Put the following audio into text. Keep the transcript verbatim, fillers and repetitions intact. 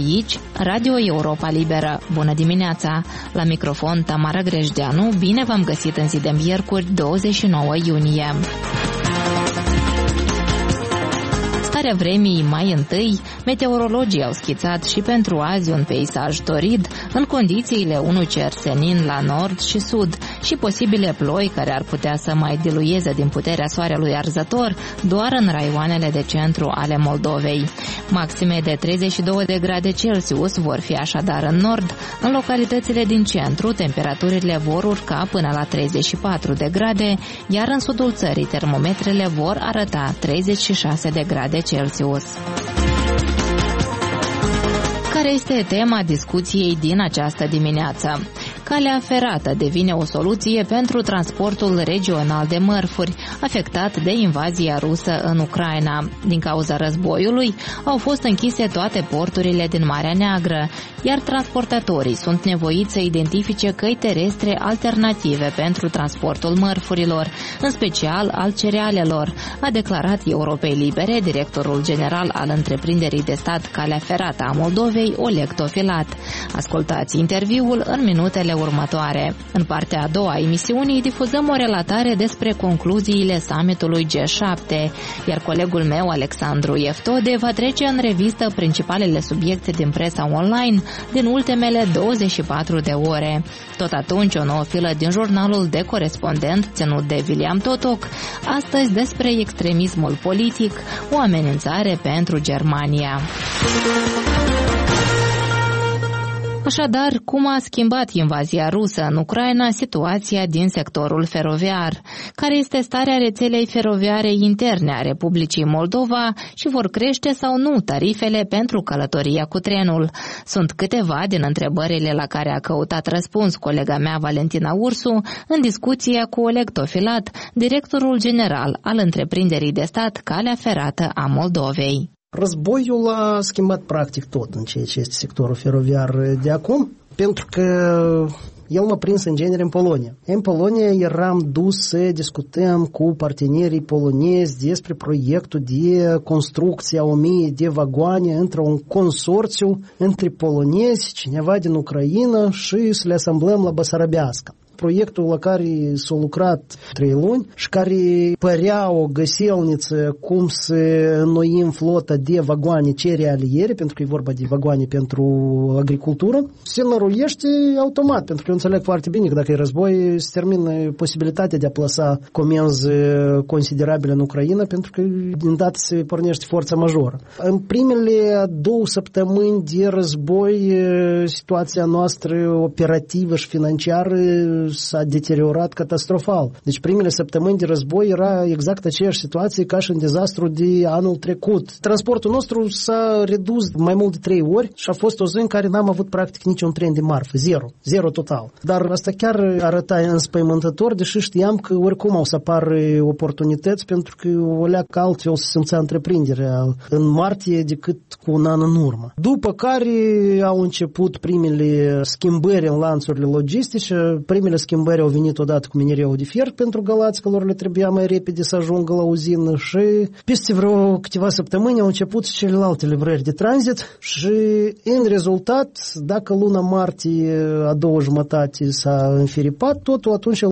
aici, Radio Europa Liberă. Bună dimineața! La microfon Tamara Grejdeanu, bine v-am găsit în zi de miercuri, douăzeci și nouă iunie. Starea vremii mai întâi, meteorologii au schițat și pentru azi un peisaj torid, în condițiile unui cer senin la nord și sud și posibile ploi care ar putea să mai diluieze din puterea soarelui arzător doar în raioanele de centru ale Moldovei. Maxime de treizeci și două de grade Celsius vor fi așadar în nord, în localitățile din centru temperaturile vor urca până la treizeci și patru de grade, iar în sudul țării termometrele vor arăta treizeci și șase de grade Celsius. Care este tema discuției din această dimineață? Calea ferată devine o soluție pentru transportul regional de mărfuri, afectat de invazia rusă în Ucraina. Din cauza războiului, au fost închise toate porturile din Marea Neagră, iar transportatorii sunt nevoiți să identifice căi terestre alternative pentru transportul mărfurilor, în special al cerealelor, a declarat Europei Libere directorul general al întreprinderii de stat Calea Ferată a Moldovei, Oleg Tofilat. Ascultați interviul în minutele următoare. În partea a doua a emisiunii difuzăm o relatare despre concluziile summitului G șapte, iar colegul meu, Alexandru Eftode, va trece în revistă principalele subiecte din presa online din ultimele douăzeci și patru de ore. Tot atunci, o nouă filă din jurnalul de corespondent ținut de William Totoc, astăzi despre extremismul politic, o amenințare pentru Germania. Așadar, cum a schimbat invazia rusă în Ucraina situația din sectorul feroviar? Care este starea rețelei feroviare interne a Republicii Moldova și vor crește sau nu tarifele pentru călătoria cu trenul? Sunt câteva din întrebările la care a căutat răspuns colega mea Valentina Ursu în discuție cu Oleg Tofilat, directorul general al întreprinderii de stat Calea Ferată a Moldovei. Războiul a schimbat practic tot în ceea ce este sectorul feroviar de acum, pentru că el m-a prins în genere în Polonia. În Polonia eram dus să discutăm cu partenerii polonezi despre proiectul de construcție a o mie de vagoane într-un consorțiu între polonezi, cineva din Ucraina și să le asamblăm la Basarabeasca. Proiectul la care s-a lucrat trei luni și care părea o găselniță cum să înnoim flota de vagoane cerealiere, pentru că e vorba de vagoane pentru agricultură, se înăruiește automat, pentru că eu înțeleg foarte bine că dacă e război, se termină posibilitatea de a plasa comenzi considerabile în Ucraina, pentru că din dată se pornește forța majoră. În primele două săptămâni de război, situația noastră operativă și financiară s-a deteriorat catastrofal. Deci primele săptămâni de război era exact aceeași situație ca și în dezastru de anul trecut. Transportul nostru s-a redus mai mult de trei ori și a fost o zi în care n-am avut practic niciun tren de marfă. Zero. Zero total. Dar asta chiar arăta înspăimântător, deși știam că oricum au să apară oportunități, pentru că o leacă altfel se simțea întreprinderea în martie decât cu un an în urmă. După care au început primele schimbări în lanțurile logistice. Primele schimbări au venit odată cu minereul de fier pentru Galați, că lor le trebuia mai repede să ajungă la uzină și peste vreo câteva săptămâni au început și celelalte livrări de tranzit și în rezultat, dacă luna martie a doua jumătate s-a înfiripat, totul atunci